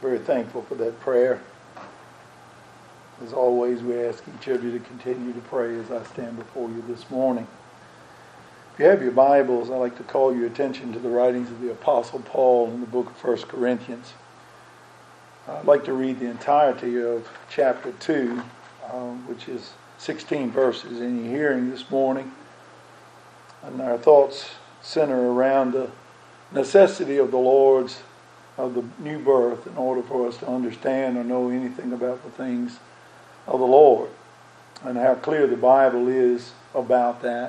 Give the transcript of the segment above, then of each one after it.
Very thankful for that prayer. As always, we ask each of you to continue to pray as I stand before you this morning. If you have your Bibles, I'd like to call your attention to the writings of the Apostle Paul in the book of 1 Corinthians. I'd like to read the entirety of chapter 2, which is 16 verses in your hearing this morning. And our thoughts center around the necessity of the new birth in order for us to understand or know anything about the things of the Lord, and how clear the Bible is about that,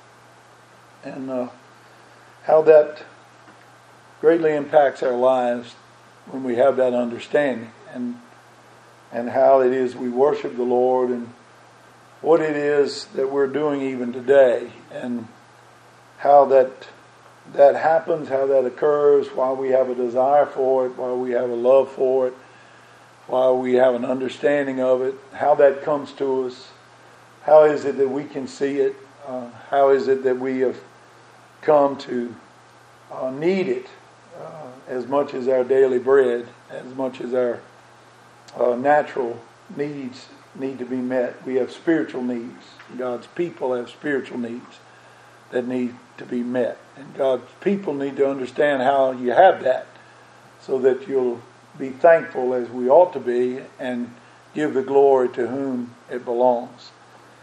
and how that greatly impacts our lives when we have that understanding, and how it is we worship the Lord, and what it is that we're doing even today, and how that happens, how that occurs, why we have a desire for it, why we have a love for it, why we have an understanding of it, how that comes to us, how is it that we can see it, how is it that we have come to need it as much as our daily bread, as much as our natural needs need to be met. We have spiritual needs. God's people have spiritual needs that need to be met. And God's people need to understand how you have that, so that you'll be thankful as we ought to be and give the glory to whom it belongs.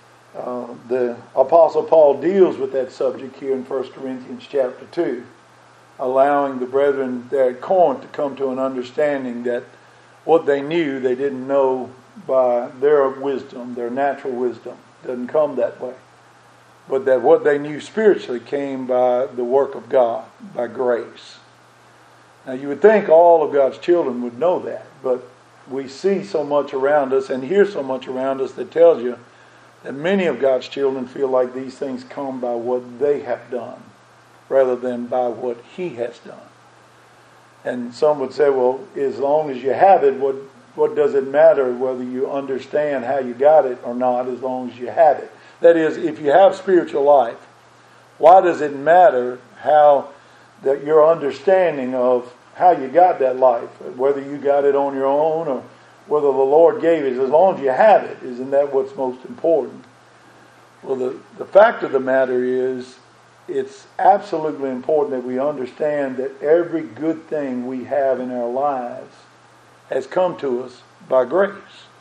The Apostle Paul deals with that subject here in 1 Corinthians chapter 2, allowing the brethren there at Corinth to come to an understanding that what they knew they didn't know by their wisdom, their natural wisdom. It doesn't come that way. But that what they knew spiritually came by the work of God, by grace. Now you would think all of God's children would know that, but we see so much around us and hear so much around us that tells you that many of God's children feel like these things come by what they have done rather than by what He has done. And some would say, well, as long as you have it, what does it matter whether you understand how you got it or not, as long as you have it? That is, if you have spiritual life, why does it matter how that your understanding of how you got that life, whether you got it on your own or whether the Lord gave it? As long as you have it, isn't that what's most important? Well, the fact of the matter is, it's absolutely important that we understand that every good thing we have in our lives has come to us by grace.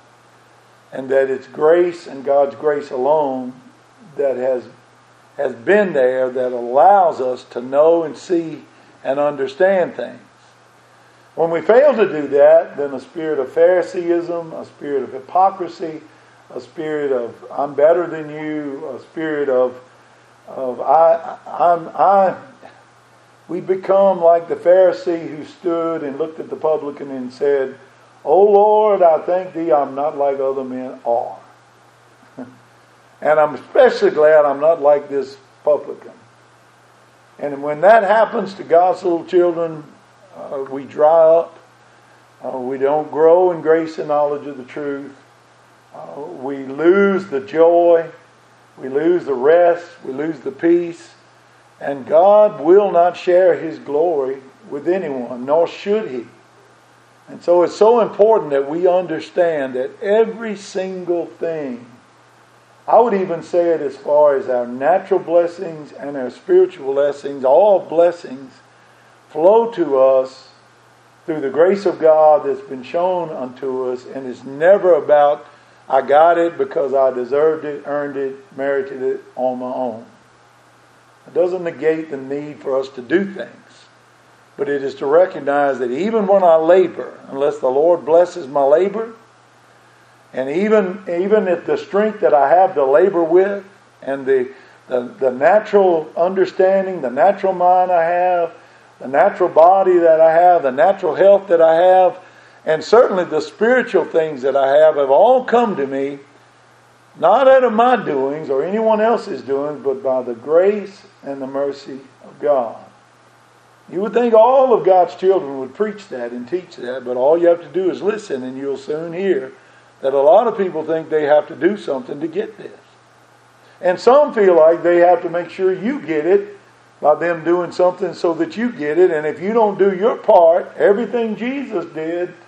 And that it's grace and God's grace alone that has been there, that allows us to know and see and understand things. When we fail to do that, then a spirit of Phariseeism, a spirit of hypocrisy, a spirit of I'm better than you, a spirit of we become like the Pharisee who stood and looked at the publican and said, "O Lord, I thank Thee I'm not like other men are. And I'm especially glad I'm not like this publican." And when that happens to God's little children, we dry up. We don't grow in grace and knowledge of the truth. We lose the joy. We lose the rest. We lose the peace. And God will not share His glory with anyone, nor should He. And so it's so important that we understand that every single thing, I would even say it as far as our natural blessings and our spiritual blessings, all blessings flow to us through the grace of God that's been shown unto us, and it's never about I got it because I deserved it, earned it, merited it on my own. It doesn't negate the need for us to do things. But it is to recognize that even when I labor, unless the Lord blesses my labor, and even if the strength that I have to labor with, and the natural understanding, the natural mind I have, the natural body that I have, the natural health that I have, and certainly the spiritual things that I have all come to me, not out of my doings or anyone else's doings, but by the grace and the mercy of God. You would think all of God's children would preach that and teach that, but all you have to do is listen, and you'll soon hear that a lot of people think they have to do something to get this. And some feel like they have to make sure you get it by them doing something so that you get it. And if you don't do your part, everything Jesus did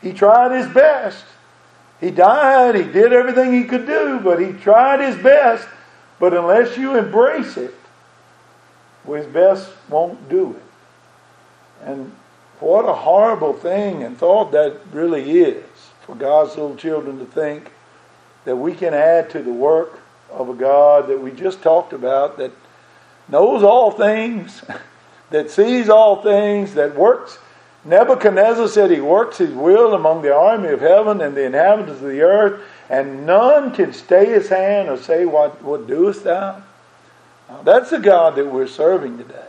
He tried his best. He died. He did everything he could do, but he tried his best. But unless you embrace it, well, his best won't do it. And what a horrible thing and thought that really is for God's little children to think that we can add to the work of a God that we just talked about, that knows all things, that sees all things, that works. Nebuchadnezzar said he works his will among the army of heaven and the inhabitants of the earth, and none can stay his hand or say, what doest thou? Now, that's the God that we're serving today.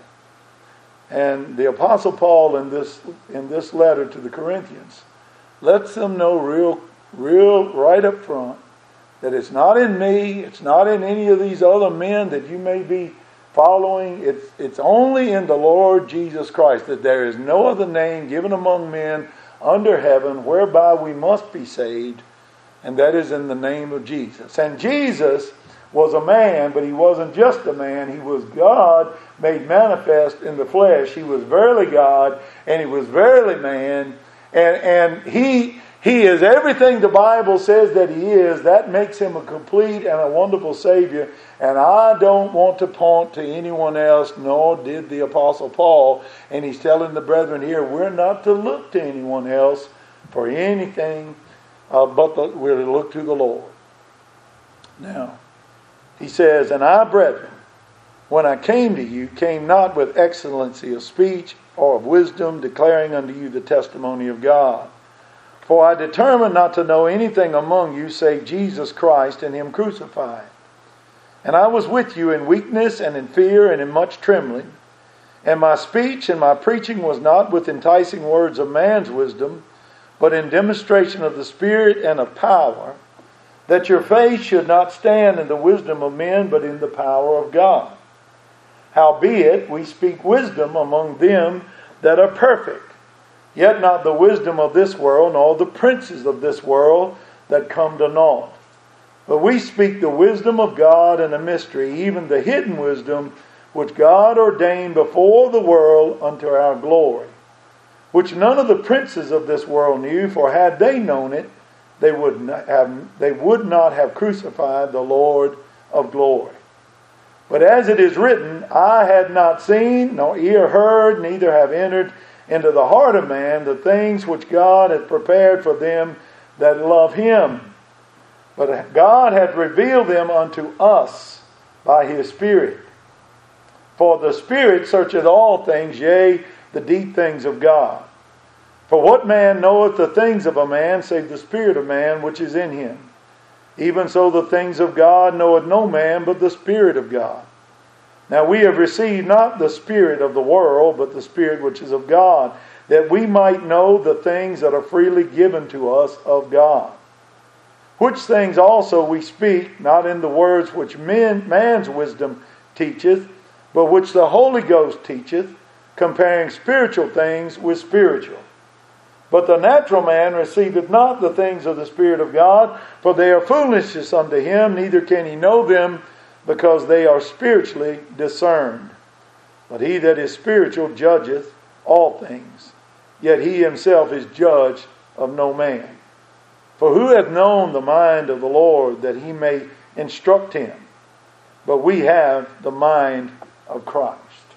And the Apostle Paul in this letter to the Corinthians lets them know real right up front that it's not in me, it's not in any of these other men that you may be following. It's only in the Lord Jesus Christ, that there is no other name given among men under heaven whereby we must be saved, and that is in the name of Jesus. And Jesus was a man, but he wasn't just a man. He was God made manifest in the flesh. He was verily God, and he was verily man. And he is everything the Bible says that he is. That makes him a complete and a wonderful Savior. And I don't want to point to anyone else, nor did the Apostle Paul. And he's telling the brethren here, we're not to look to anyone else for anything, but we're to look to the Lord. Now, he says, and I, brethren, when I came to you, came not with excellency of speech or of wisdom, declaring unto you the testimony of God. For I determined not to know anything among you save Jesus Christ and him crucified. And I was with you in weakness and in fear and in much trembling. And my speech and my preaching was not with enticing words of man's wisdom, but in demonstration of the Spirit and of power, that your faith should not stand in the wisdom of men, but in the power of God. Howbeit, we speak wisdom among them that are perfect, yet not the wisdom of this world, nor the princes of this world that come to naught. But we speak the wisdom of God in a mystery, even the hidden wisdom which God ordained before the world unto our glory, which none of the princes of this world knew, for had they known it, they would not have crucified the Lord of glory. But as it is written, eye had not seen, nor ear heard, neither have entered into the heart of man the things which God hath prepared for them that love him. But God hath revealed them unto us by his Spirit. For the Spirit searcheth all things, yea, the deep things of God. For what man knoweth the things of a man, save the Spirit of man which is in him? Even so the things of God knoweth no man, but the Spirit of God. Now we have received not the spirit of the world, but the Spirit which is of God, that we might know the things that are freely given to us of God. Which things also we speak, not in the words which man's wisdom teacheth, but which the Holy Ghost teacheth, comparing spiritual things with spiritual. But the natural man receiveth not the things of the Spirit of God, for they are foolishness unto him, neither can he know them, because they are spiritually discerned. But he that is spiritual judgeth all things, yet he himself is judged of no man. For who hath known the mind of the Lord, that he may instruct him? But we have the mind of Christ.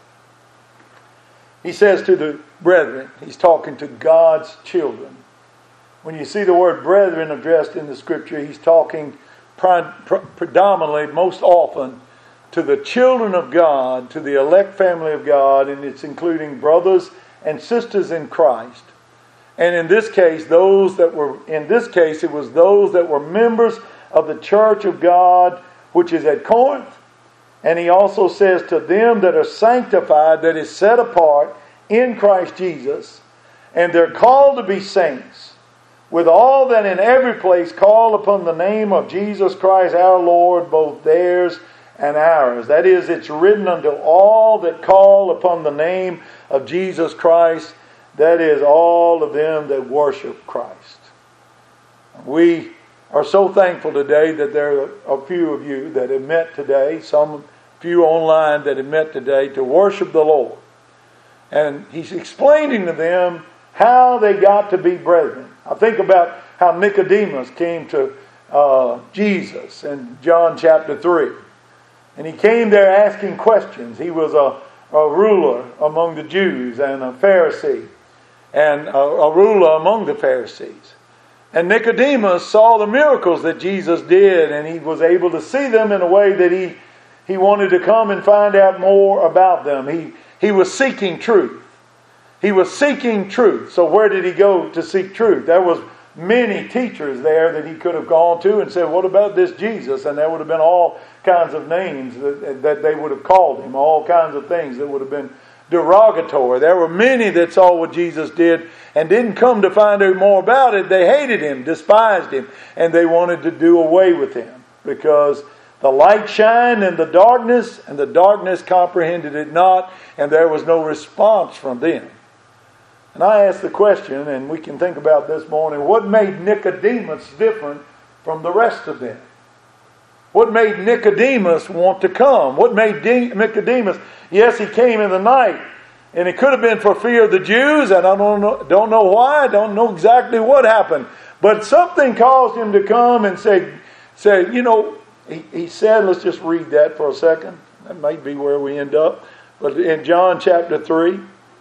He says to the brethren, he's talking to God's children. When you see the word brethren addressed in the Scripture, he's talking predominantly, most often, to the children of God, to the elect family of God, and it's including brothers and sisters in Christ. And in this case, it was those that were members of the church of God, which is at Corinth. And he also says to them that are sanctified, that is set apart in Christ Jesus, and they're called to be saints, with all that in every place call upon the name of Jesus Christ our Lord, both theirs and ours. That is, it's written unto all that call upon the name of Jesus Christ. That is, all of them that worship Christ. We are so thankful today that there are a few of you that have met today, some few online that have met today to worship the Lord. And he's explaining to them how they got to be brethren. I think about how Nicodemus came to Jesus in John chapter 3. And he came there asking questions. He was a ruler among the Jews and a Pharisee and a ruler among the Pharisees. And Nicodemus saw the miracles that Jesus did, and he was able to see them in a way that he wanted to come and find out more about them. He was seeking truth. He was seeking truth. So where did he go to seek truth? There was many teachers there that he could have gone to and said, what about this Jesus? And there would have been all kinds of names that they would have called him, all kinds of things that would have been derogatory. There were many that saw what Jesus did and didn't come to find out more about it. They hated him, despised him, and they wanted to do away with him because the light shined in the darkness, and the darkness comprehended it not, and there was no response from them. And I ask the question, and we can think about this morning, what made Nicodemus different from the rest of them? What made Nicodemus want to come? What made Nicodemus, yes, he came in the night, and it could have been for fear of the Jews, and I don't know why, I don't know exactly what happened, but something caused him to come and say, he said, let's just read that for a second. That might be where we end up. But in John chapter 3,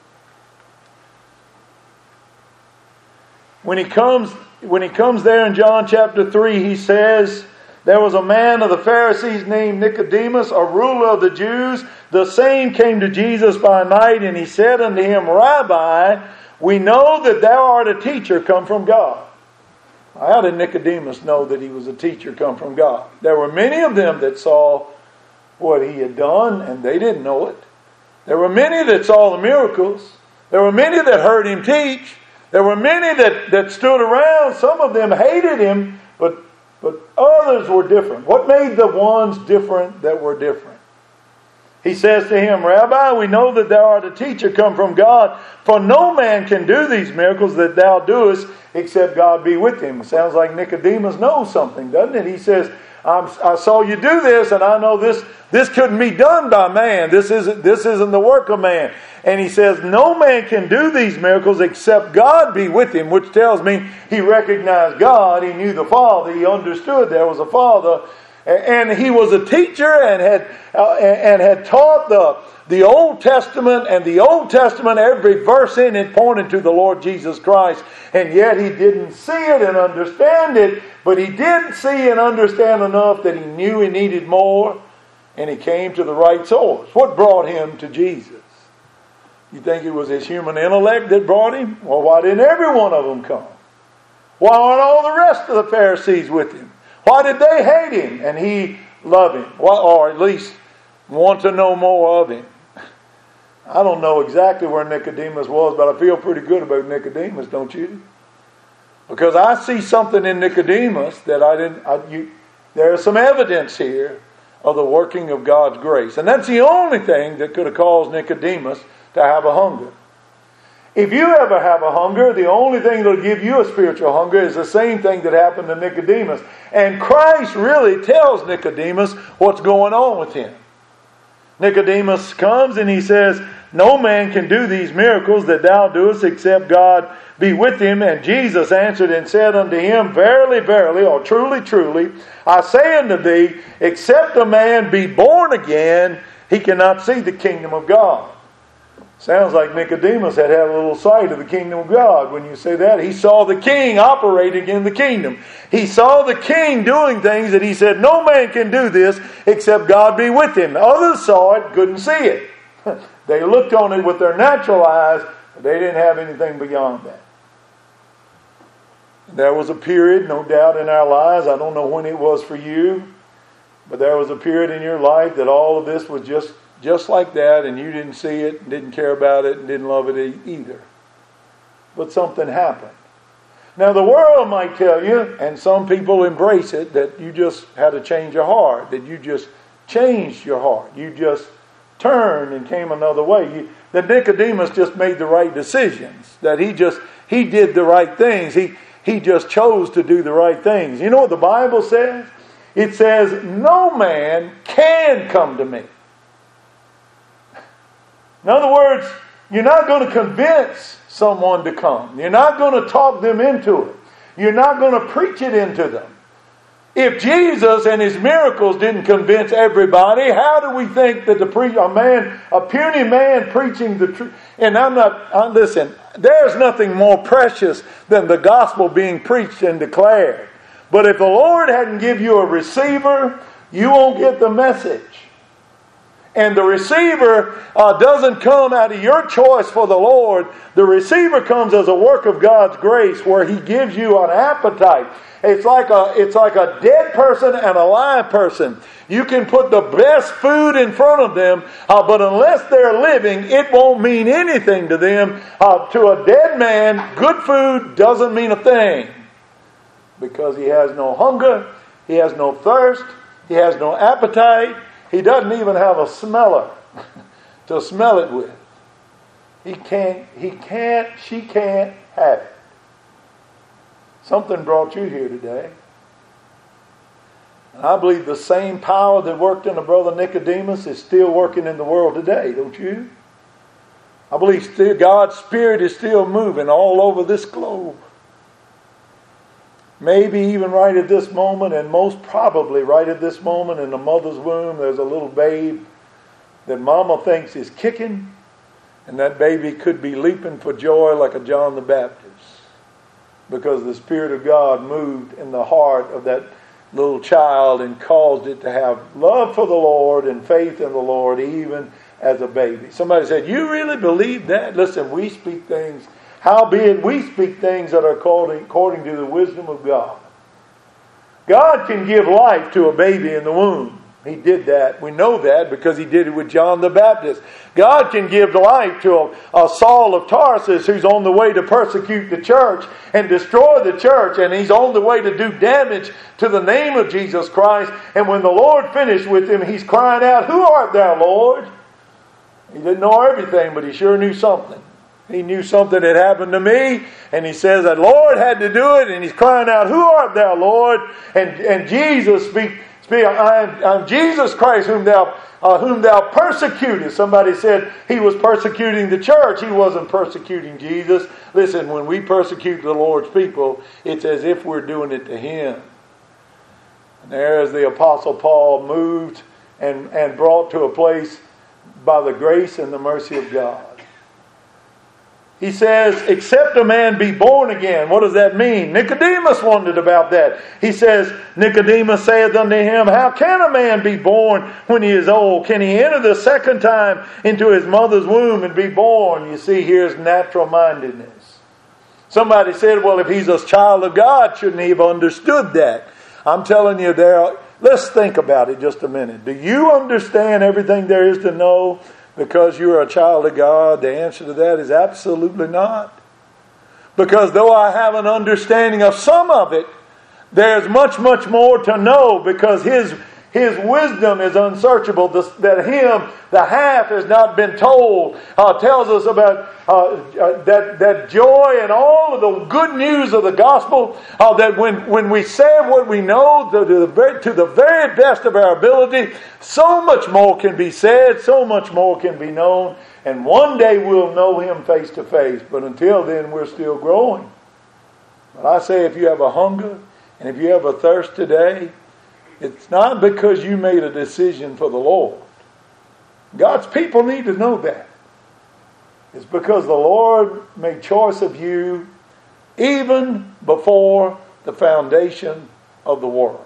when he comes there in John chapter 3, he says, there was a man of the Pharisees named Nicodemus, a ruler of the Jews. The same came to Jesus by night, and he said unto him, Rabbi, we know that thou art a teacher come from God. How did Nicodemus know that he was a teacher come from God? There were many of them that saw what he had done, and they didn't know it. There were many that saw the miracles. There were many that heard him teach. There were many that stood around. Some of them hated him, but others were different. What made the ones different that were different? He says to him, Rabbi, we know that thou art a teacher come from God, for no man can do these miracles that thou doest except God be with him. Sounds like Nicodemus knows something, doesn't it? He says, I saw you do this, and I know this couldn't be done by man. This isn't the work of man. And he says, no man can do these miracles except God be with him, which tells me he recognized God. He knew the Father. He understood there was a Father. And he was a teacher and had taught the Old Testament, and the Old Testament, every verse in it pointed to the Lord Jesus Christ. And yet he didn't see it and understand it, but he did see and understand enough that he knew he needed more, and he came to the right source. What brought him to Jesus? You think it was his human intellect that brought him? Well, why didn't every one of them come? Why aren't all the rest of the Pharisees with him? Why did they hate him and he love him? Or at least want to know more of him? I don't know exactly where Nicodemus was, but I feel pretty good about Nicodemus, don't you? Because I see something in Nicodemus that there is some evidence here of the working of God's grace. And that's the only thing that could have caused Nicodemus to have a hunger. If you ever have a hunger, the only thing that will give you a spiritual hunger is the same thing that happened to Nicodemus. And Christ really tells Nicodemus what's going on with him. Nicodemus comes and he says, no man can do these miracles that thou doest except God be with him. And Jesus answered and said unto him, verily, verily, or truly, truly, I say unto thee, except a man be born again, he cannot see the kingdom of God. Sounds like Nicodemus had a little sight of the kingdom of God. When you say that, he saw the king operating in the kingdom. He saw the king doing things that he said, no man can do this except God be with him. Others saw it, couldn't see it. They looked on it with their natural eyes, but they didn't have anything beyond that. There was a period, no doubt, in our lives, I don't know when it was for you, but there was a period in your life that all of this was just like that, and you didn't see it, and didn't care about it, and didn't love it either. But something happened. Now the world might tell you, and some people embrace it, that you just had a change of heart, that you just changed your heart. You just turned and came another way. That Nicodemus just made the right decisions. That he did the right things. He just chose to do the right things. You know what the Bible says? It says, no man can come to me. In other words, You're not going to convince someone to come. You're not going to talk them into it. You're not going to preach it into them. If Jesus and His miracles didn't convince everybody, how do we think that a puny man preaching the truth? And listen, there's nothing more precious than the gospel being preached and declared. But if the Lord hadn't give you a receiver, you won't get the message. And the receiver doesn't come out of your choice for the Lord. The receiver comes as a work of God's grace, where He gives you an appetite. It's like a dead person and a live person. You can put the best food in front of them, but unless they're living, it won't mean anything to them. To a dead man, good food doesn't mean a thing, because he has no hunger, he has no thirst, he has no appetite. He doesn't even have a smeller to smell it with. She can't have it. Something brought you here today. And I believe the same power that worked in the brother Nicodemus is still working in the world today, don't you? I believe still God's Spirit is still moving all over this globe. Maybe even right at this moment, and most probably right at this moment in the mother's womb, there's a little babe that mama thinks is kicking, and that baby could be leaping for joy like a John the Baptist, because the Spirit of God moved in the heart of that little child and caused it to have love for the Lord and faith in the Lord even as a baby. Somebody said, "You really believe that?" Listen, we speak things. Howbeit we speak things that are according to the wisdom of God. God can give life to a baby in the womb. He did that. We know that because He did it with John the Baptist. God can give life to a Saul of Tarsus who's on the way to persecute the church and destroy the church, and he's on the way to do damage to the name of Jesus Christ. And when the Lord finished with him, he's crying out, "Who art thou, Lord?" He didn't know everything, but he sure knew something. He knew something had happened to me, and he says that Lord had to do it, and he's crying out, "Who art thou, Lord?" And Jesus speak, I'm Jesus Christ whom thou persecutest. Somebody said he was persecuting the church. He wasn't persecuting Jesus. Listen, when we persecute the Lord's people, it's as if we're doing it to Him. And there's the Apostle Paul moved and brought to a place by the grace and the mercy of God. He says, "Except a man be born again." What does that mean? Nicodemus wondered about that. He says, Nicodemus saith unto him, "How can a man be born when he is old? Can he enter the second time into his mother's womb and be born?" You see, here's natural mindedness. Somebody said, "Well, if he's a child of God, shouldn't he have understood that?" I'm telling you, let's think about it just a minute. Do you understand everything there is to know? Because you're a child of God, the answer to that is absolutely not. Because though I have an understanding of some of it, there's much, much more to know, because His wisdom is unsearchable. The half has not been told. Tells us about that joy and all of the good news of the gospel. That when we say what we know to the very best of our ability, so much more can be said, so much more can be known, and one day we'll know Him face to face. But until then, we're still growing. But I say, if you have a hunger and if you have a thirst today, it's not because you made a decision for the Lord. God's people need to know that. It's because the Lord made choice of you even before the foundation of the world.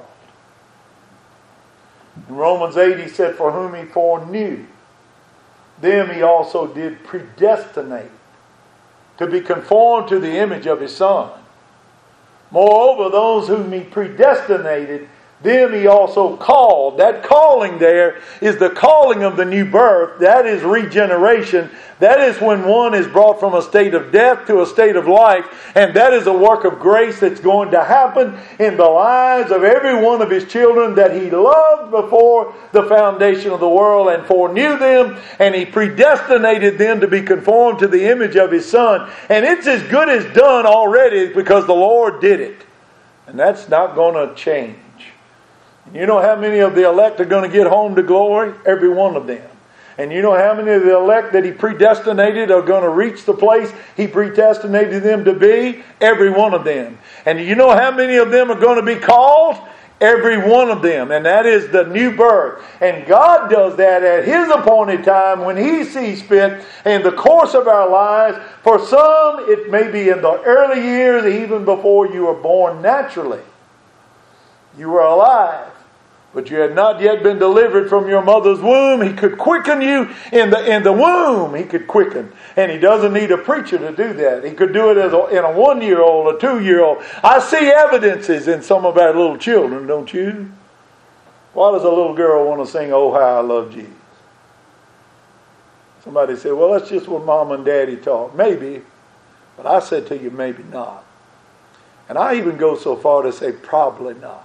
In Romans 8 He said, "For whom He foreknew, them He also did predestinate to be conformed to the image of His Son. Moreover, those whom He predestinated, them He also called." That calling there is the calling of the new birth. That is regeneration. That is when one is brought from a state of death to a state of life. And that is a work of grace that's going to happen in the lives of every one of His children that He loved before the foundation of the world and foreknew them. And He predestinated them to be conformed to the image of His Son. And it's as good as done already because the Lord did it. And that's not going to change. You know how many of the elect are going to get home to glory? Every one of them. And you know how many of the elect that He predestinated are going to reach the place He predestinated them to be? Every one of them. And you know how many of them are going to be called? Every one of them. And that is the new birth. And God does that at His appointed time when He sees fit in the course of our lives. For some, it may be in the early years, even before you were born naturally. You were alive, but you had not yet been delivered from your mother's womb. He could quicken you in the womb. He could quicken. And He doesn't need a preacher to do that. He could do it in a 1-year-old, a 2-year-old. I see evidences in some of our little children, don't you? Why does a little girl want to sing, "Oh, How I Love Jesus"? Somebody said, well, that's just what Mom and Daddy taught. Maybe, but I said to you, maybe not. And I even go so far to say probably not.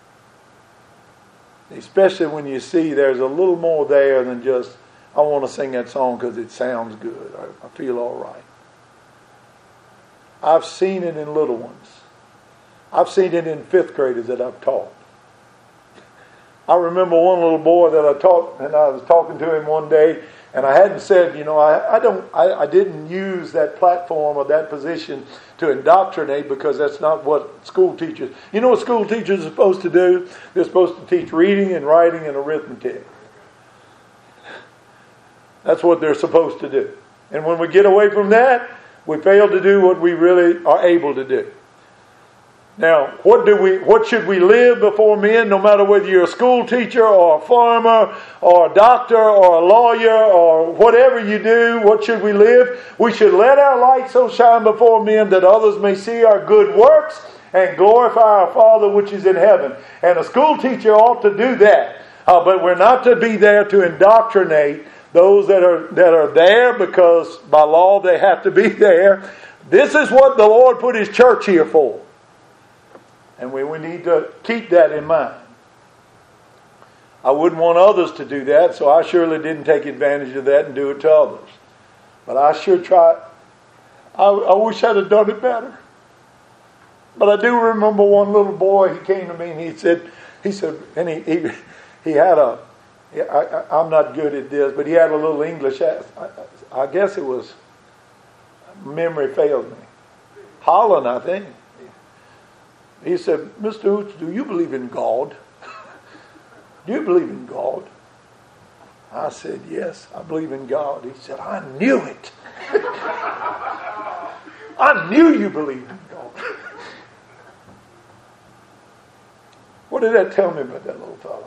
Especially when you see there's a little more there than just, I want to sing that song because it sounds good. I feel all right. I've seen it in little ones. I've seen it in 5th graders that I've taught. I remember one little boy that I taught, and I was talking to him one day, and I hadn't said, I didn't use that platform or that position to indoctrinate, because that's not what school teachers... You know what school teachers are supposed to do? They're supposed to teach reading and writing and arithmetic. That's what they're supposed to do. And when we get away from that, we fail to do what we really are able to do. Now, what should we live before men, no matter whether you're a school teacher or a farmer or a doctor or a lawyer or whatever you do? What should we live? We should let our light so shine before men that others may see our good works and glorify our Father which is in heaven. And a school teacher ought to do that. But we're not to be there to indoctrinate those that are there, because by law they have to be there. This is what the Lord put His church here for. And we need to keep that in mind. I wouldn't want others to do that, so I surely didn't take advantage of that and do it to others. But I sure tried. I wish I'd have done it better. But I do remember one little boy, he came to me and he said, and he had I'm not good at this, but he had a little English, I guess it was, memory failed me. Holland, I think. He said, Mr. Hoots, do you believe in God? Do you believe in God? I said, yes, I believe in God. He said, I knew it. I knew you believed in God. What did that tell me about that little fellow?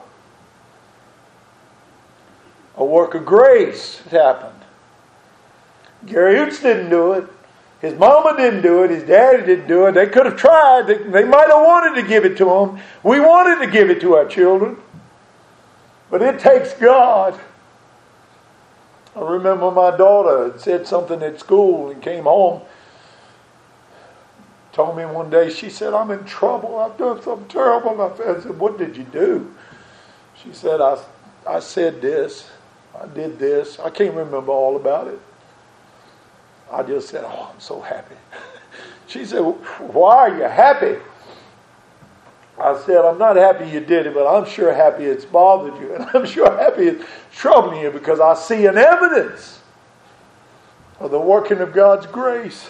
A work of grace happened. Gary Hoots didn't do it. His mama didn't do it. His daddy didn't do it. They could have tried. They might have wanted to give it to him. We wanted to give it to our children. But it takes God. I remember my daughter had said something at school and came home. Told me one day, she said, I'm in trouble. I've done something terrible. I said, what did you do? She said, I said this. I did this. I can't remember all about it. I just said, oh, I'm so happy. She said, why are you happy? I said, I'm not happy you did it, but I'm sure happy it's bothered you. And I'm sure happy it's troubling you, because I see an evidence of the working of God's grace.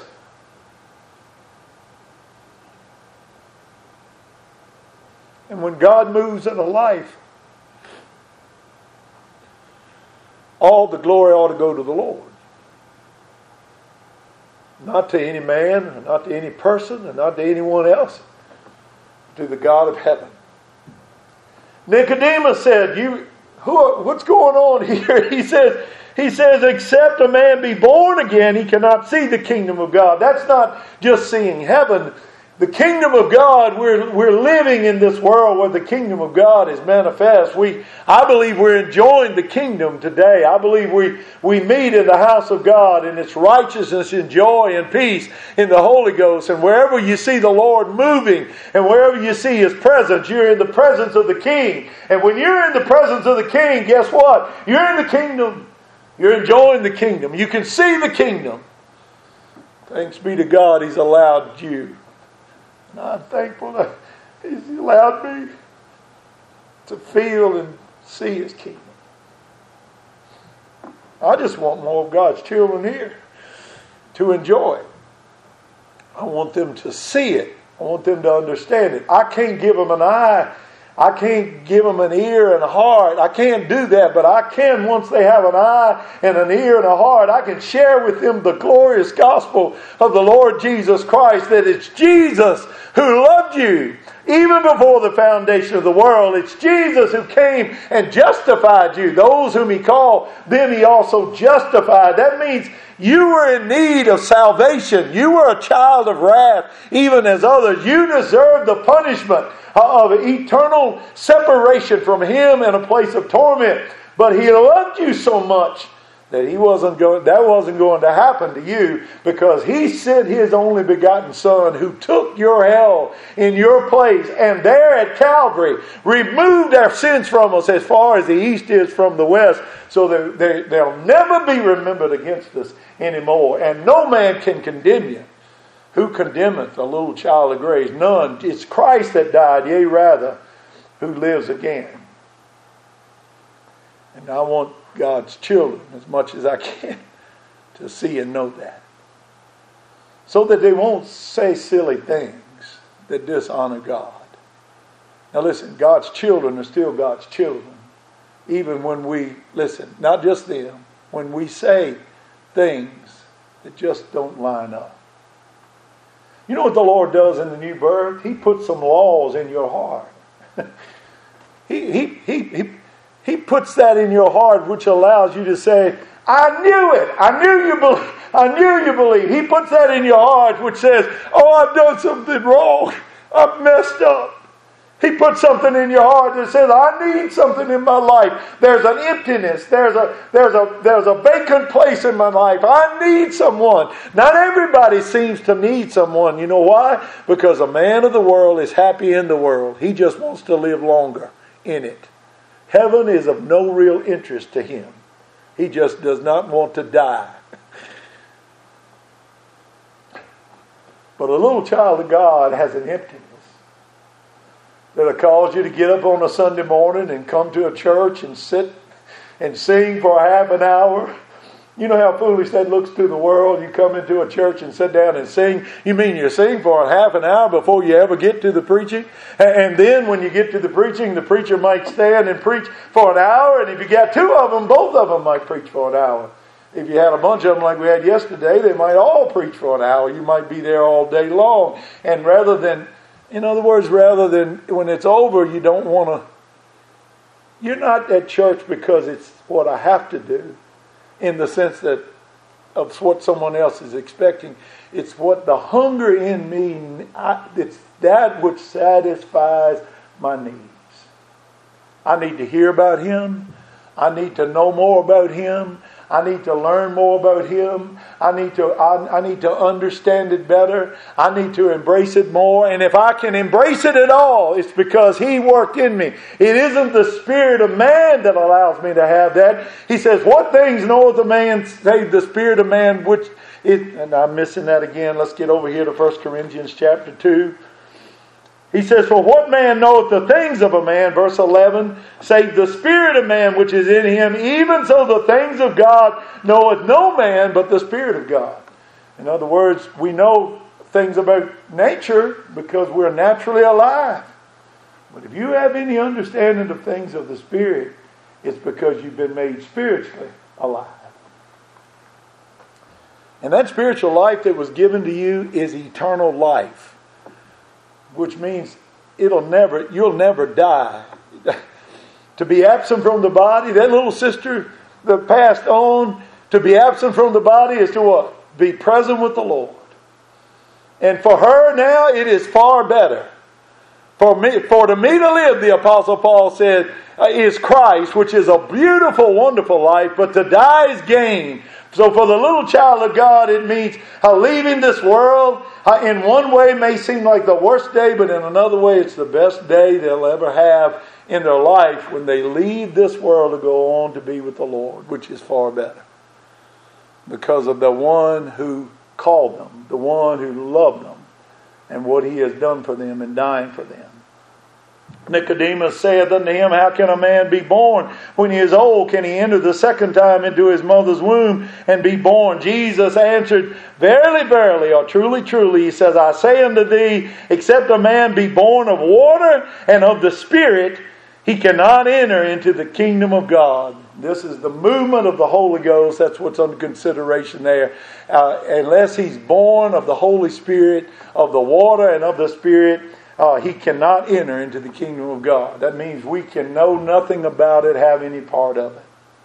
And when God moves in a life, all the glory ought to go to the Lord. Not to any man, and not to any person, and not to anyone else. To the God of heaven. Nicodemus said, what's going on here? He says, except a man be born again, he cannot see the kingdom of God. That's not just seeing heaven. The kingdom of God, we're living in this world where the kingdom of God is manifest. I believe we're enjoying the kingdom today. I believe we meet in the house of God, and it's righteousness and joy and peace in the Holy Ghost. And wherever you see the Lord moving, and wherever you see His presence, you're in the presence of the King. And when you're in the presence of the King, guess what? You're in the kingdom. You're enjoying the kingdom. You can see the kingdom. Thanks be to God, He's allowed you. And I'm thankful that He's allowed me to feel and see His kingdom. I just want more of God's children here to enjoy it. I want them to see it. I want them to understand it. I can't give them an eye. I can't give them an ear and a heart. I can't do that, but I can, once they have an eye and an ear and a heart, I can share with them the glorious gospel of the Lord Jesus Christ, that it's Jesus who loved you even before the foundation of the world. It's Jesus who came and justified you. Those whom He called, them He also justified. That means you were in need of salvation. You were a child of wrath, even as others. You deserved the punishment of eternal separation from Him and a place of torment. But He loved you so much that that wasn't going to happen to you, because He sent His only begotten Son, who took your hell in your place, and there at Calvary removed our sins from us as far as the east is from the west, so that they'll never be remembered against us anymore. And no man can condemn you. Who condemneth a little child of grace? None. It's Christ that died, yea rather, who lives again. And I want God's children, as much as I can, to see and know that, so that they won't say silly things that dishonor God. Now listen, God's children are still God's children, even when we, listen, not just them, when we say things that just don't line up. You know what the Lord does in the new birth? He puts some laws in your heart. He puts that in your heart, which allows you to say, I knew it. I knew you believe. He puts that in your heart, which says, oh, I've done something wrong. I've messed up. He puts something in your heart that says, I need something in my life. There's an emptiness. There's a vacant place in my life. I need someone. Not everybody seems to need someone. You know why? Because a man of the world is happy in the world. He just wants to live longer in it. Heaven is of no real interest to him. He just does not want to die. But a little child of God has an emptiness that'll cause you to get up on a Sunday morning and come to a church and sit and sing for half an hour. You know how foolish that looks to the world? You come into a church and sit down and sing. You mean you sing for a half an hour before you ever get to the preaching? And then when you get to the preaching, the preacher might stand and preach for an hour. And if you got two of them, both of them might preach for an hour. If you had a bunch of them like we had yesterday, they might all preach for an hour. You might be there all day long. And rather than when it's over, you don't want to... You're not at church because it's what I have to do, in the sense that of what someone else is expecting. It's what the hunger in me, it's that which satisfies my needs. I need to hear about Him. I need to know more about Him. I need to learn more about Him. I need to understand it better. I need to embrace it more. And if I can embrace it at all, it's because He worked in me. It isn't the spirit of man that allows me to have that. He says, what things knoweth a man save the spirit of man, which is... And I'm missing that again. Let's get over here to 1 Corinthians chapter 2. He says, for what man knoweth the things of a man, verse 11, save the spirit of man which is in him, even so the things of God knoweth no man but the Spirit of God. In other words, we know things about nature because we're naturally alive. But if you have any understanding of things of the Spirit, it's because you've been made spiritually alive. And that spiritual life that was given to you is eternal life. Which means you'll never die. To be absent from the body, that little sister that passed on, to be absent from the body is to what? Be present with the Lord. And for her now, it is far better. For to me to live, the Apostle Paul said, is Christ, which is a beautiful, wonderful life, but to die is gain. So for the little child of God, it means leaving this world. In one way may seem like the worst day, but in another way it's the best day they'll ever have in their life when they leave this world to go on to be with the Lord, which is far better. Because of the one who called them, the one who loved them, and what He has done for them in dying for them. Nicodemus saith unto him, How can a man be born when he is old? Can he enter the second time into his mother's womb and be born? Jesus answered, Verily, verily, or truly, truly, he says, I say unto thee, except a man be born of water and of the Spirit, he cannot enter into the kingdom of God. This is the movement of the Holy Ghost. That's what's under consideration there. Unless he's born of the Holy Spirit, of the water and of the Spirit, he cannot enter into the kingdom of God. That means we can know nothing about it, have any part of it.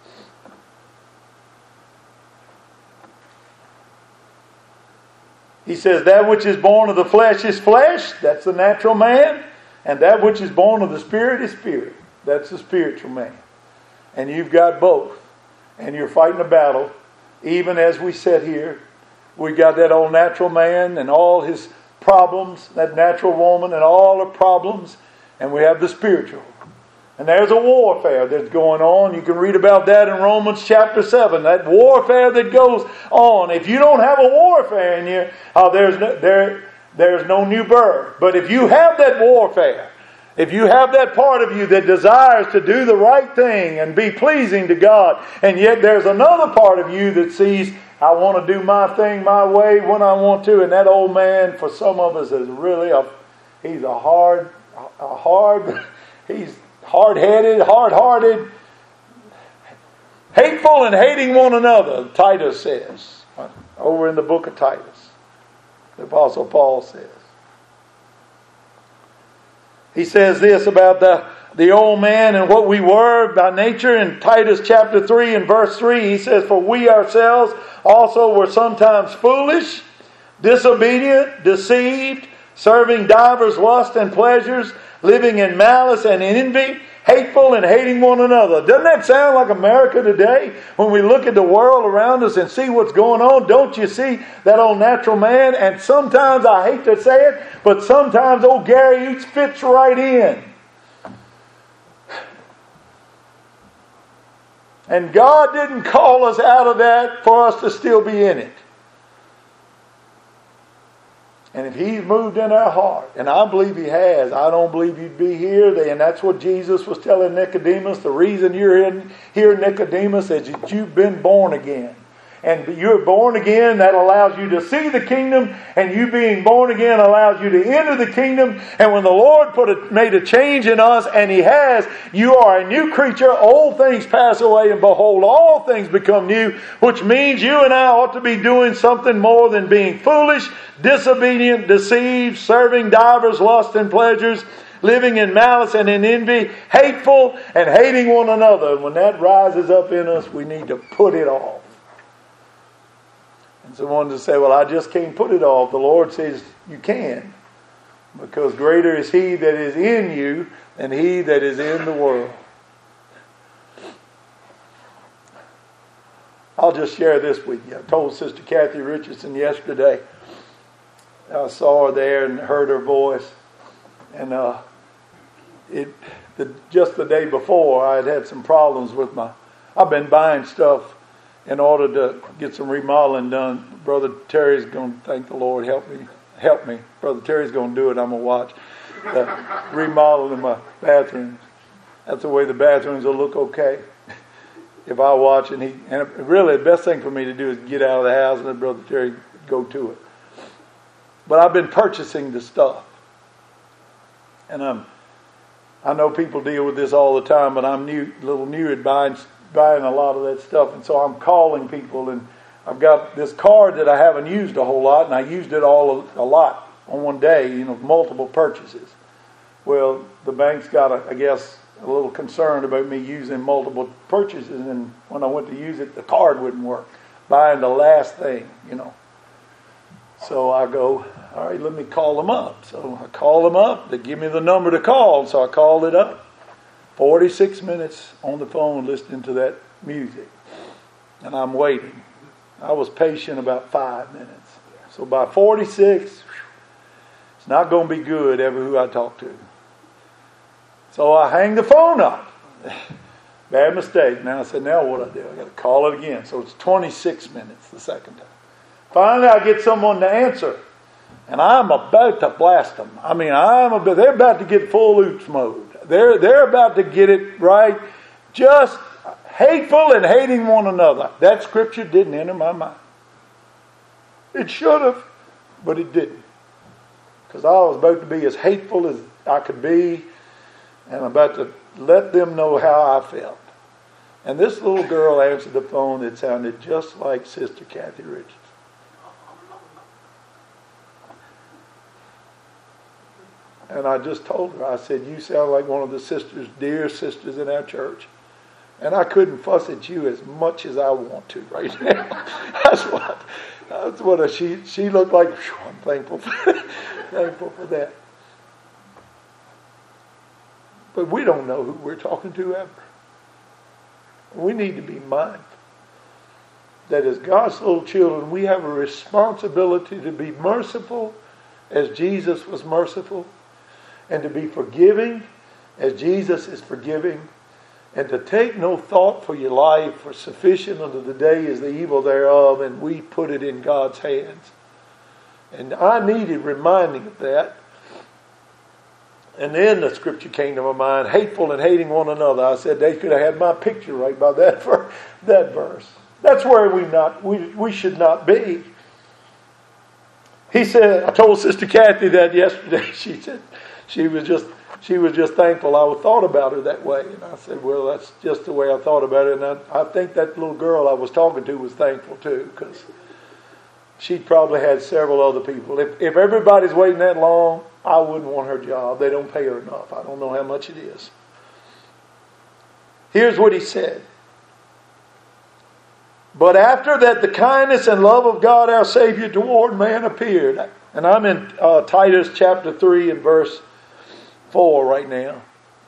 He says, that which is born of the flesh is flesh. That's the natural man. And that which is born of the Spirit is spirit. That's the spiritual man. And you've got both. And you're fighting a battle. Even as we sit here, we got that old natural man and all his problems, that natural woman and all her problems, and we have the spiritual. And there's a warfare that's going on. You can read about that in Romans chapter 7. That warfare that goes on. If you don't have a warfare in you, there's no new birth. But if you have that warfare, if you have that part of you that desires to do the right thing and be pleasing to God, and yet there's another part of you that sees, I want to do my thing my way when I want to. And that old man, for some of us, is really he's hard-headed, hard-hearted, hateful and hating one another, Titus says. Over in the book of Titus. The Apostle Paul says. He says this about the old man and what we were by nature in Titus chapter 3 and verse 3. He says, For we ourselves also were sometimes foolish, disobedient, deceived, serving divers lusts and pleasures, living in malice and in envy, hateful and hating one another. Doesn't that sound like America today? When we look at the world around us and see what's going on, don't you see that old natural man? And sometimes, I hate to say it, but sometimes old Gary Eads fits right in. And God didn't call us out of that for us to still be in it. And if He's moved in our heart, and I believe He has, I don't believe you'd be here. And that's what Jesus was telling Nicodemus. The reason you're here, Nicodemus, is that you've been born again. And you're born again, that allows you to see the kingdom. And you being born again allows you to enter the kingdom. And when the Lord made a change in us, and He has, you are a new creature. Old things pass away, and behold, all things become new. Which means you and I ought to be doing something more than being foolish, disobedient, deceived, serving divers lusts and pleasures, living in malice and in envy, hateful and hating one another. And when that rises up in us, we need to put it off. And someone to say, well, I just can't put it off. The Lord says you can. Because greater is He that is in you than he that is in the world. I'll just share this with you. I told Sister Kathy Richardson yesterday. I saw her there and heard her voice. And just the day before, I had some problems with I've been buying stuff in order to get some remodeling done. Brother Terry's going to, thank the Lord, help me. Brother Terry's going to do it. I'm going to watch the remodeling of my bathrooms. That's the way the bathrooms will look okay. If I watch and really the best thing for me to do is get out of the house and let Brother Terry go to it. But I've been purchasing the stuff. And I know people deal with this all the time, but I'm a little new at buying a lot of that stuff. And so I'm calling people, and I've got this card that I haven't used a whole lot, and I used it a lot on one day, multiple purchases. Well, the bank's got, a little concerned about me using multiple purchases, and when I went to use it, the card wouldn't work. Buying the last thing, So I go, all right, let me call them up. So I call them up. They give me the number to call, so I called it up. 46 minutes on the phone listening to that music. And I'm waiting. I was patient about 5 minutes. So by 46, it's not going to be good ever who I talk to. So I hang the phone up. Bad mistake. Now I said, now what do? I got to call it again. So it's 26 minutes the second time. Finally I get someone to answer. And I'm about to blast them. I mean, they're about to get full oops mode. They're about to get it right. Just hateful and hating one another. That scripture didn't enter my mind. It should have, but it didn't. Because I was about to be as hateful as I could be, and I'm about to let them know how I felt. And this little girl answered the phone. It sounded just like Sister Kathy Richards. And I just told her, I said, you sound like one of the sisters, dear sisters in our church. And I couldn't fuss at you as much as I want to right now. That's what she looked like. Whew, I'm thankful for that. But we don't know who we're talking to ever. We need to be mindful that as God's little children, we have a responsibility to be merciful as Jesus was merciful, and to be forgiving as Jesus is forgiving, and to take no thought for your life, for sufficient unto the day is the evil thereof, and we put it in God's hands. And I needed reminding of that. And then the scripture came to my mind, hateful and hating one another. I said they could have had my picture right by that verse. That's where we should not be. He said, I told Sister Kathy that yesterday. She said she was just thankful I thought about her that way. And I said, well, that's just the way I thought about it. And I think that little girl I was talking to was thankful too, because she probably had several other people. If everybody's waiting that long, I wouldn't want her job. They don't pay her enough. I don't know how much it is. Here's what he said. But after that the kindness and love of God our Savior toward man appeared. And I'm in Titus chapter 3 and verse 4 right now.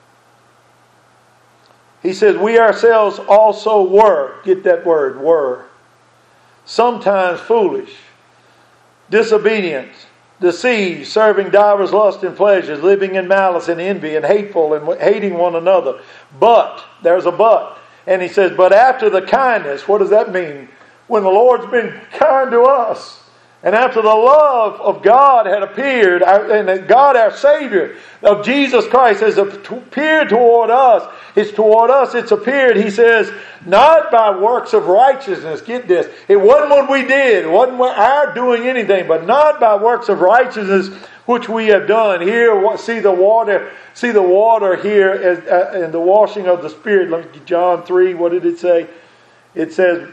He says, we ourselves also were, get that word, were, sometimes foolish, disobedient, deceived, serving divers lusts and pleasures, living in malice and envy and hateful and hating one another. But, there's a but. And he says, but after the kindness, what does that mean? When the Lord's been kind to us, and after the love of God had appeared, and God our Savior, of Jesus Christ, has appeared toward us, it's appeared, he says, not by works of righteousness. Get this. It wasn't what we did. It wasn't our doing anything, but not by works of righteousness which we have done. Here, see the water here in the washing of the Spirit. Look, John 3, what did it say? It says,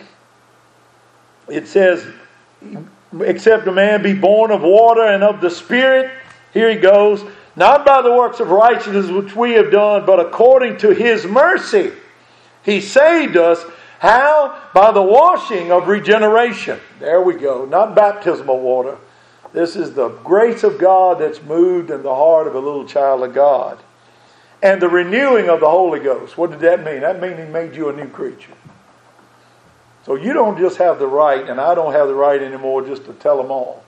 except a man be born of water and of the Spirit. Here he goes. Not by the works of righteousness which we have done, but according to His mercy. He saved us. How? By the washing of regeneration. There we go. Not baptismal water. This is the grace of God that's moved in the heart of a little child of God. And the renewing of the Holy Ghost. What did that mean? That means He made you a new creature. So you don't just have the right, and I don't have the right anymore just to tell them all.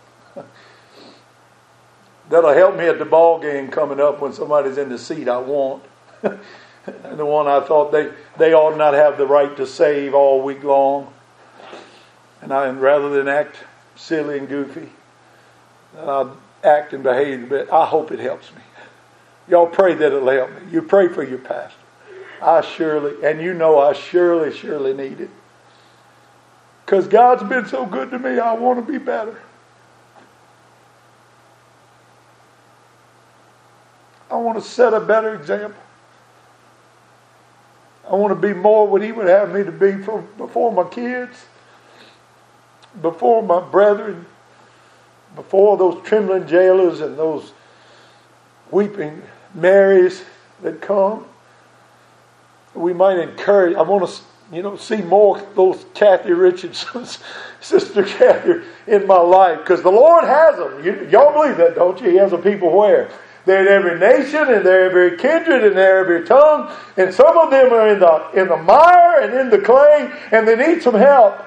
That'll help me at the ball game coming up when somebody's in the seat I want. And the one I thought they ought not have the right to save all week long. And rather than act silly and goofy, I'll act and behave a bit. I hope it helps me. Y'all pray that it'll help me. You pray for your pastor. I surely need it. Because God's been so good to me, I want to be better. I want to set a better example. I want to be more what He would have me to be before my kids, before my brethren, before those trembling jailers and those weeping Marys that come. We might encourage. I want to, see more of those Kathy Richardsons, Sister Kathy, in my life, because the Lord has them. Y'all believe that, don't you? He has a people where? They're in every nation, and they're every kindred, and they're every tongue, and some of them are in the mire and in the clay, and they need some help.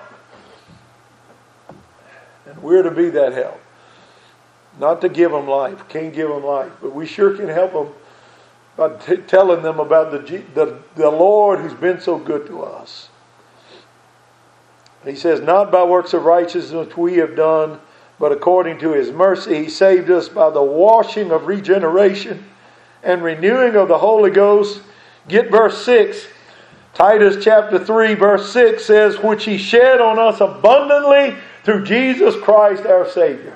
And we're to be that help. Not to give them life. Can't give them life, but we sure can help them by telling them about the Lord who's been so good to us. He says, not by works of righteousness which we have done, But according to His mercy, He saved us by the washing of regeneration and renewing of the Holy Ghost. Get verse 6. Titus chapter 3 verse 6 says, which He shed on us abundantly through Jesus Christ our Savior.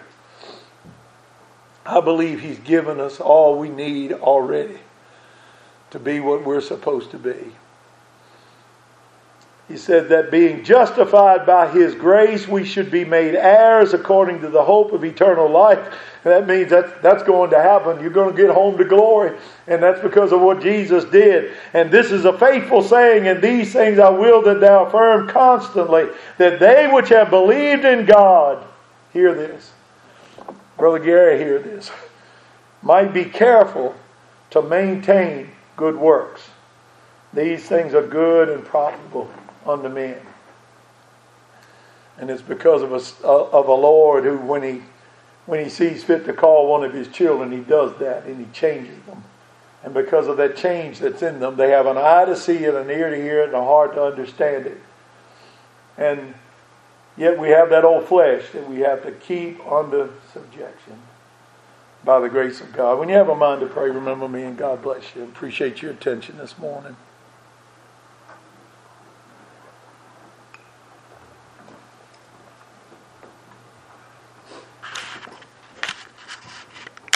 I believe He's given us all we need already to be what we're supposed to be. He said that being justified by His grace, we should be made heirs according to the hope of eternal life. And that means that's going to happen. You're going to get home to glory. And that's because of what Jesus did. And this is a faithful saying, and these things I will that thou affirm constantly, that they which have believed in God, hear this, Brother Gary, hear this, might be careful to maintain good works. These things are good and profitable unto men. And it's because of a Lord who, when He sees fit to call one of His children, He does that and He changes them. And because of that change that's in them, they have an eye to see it, an ear to hear it, and a heart to understand it. And yet we have that old flesh that we have to keep under subjection by the grace of God. When you have a mind to pray, remember me, and God bless you. Appreciate your attention this morning.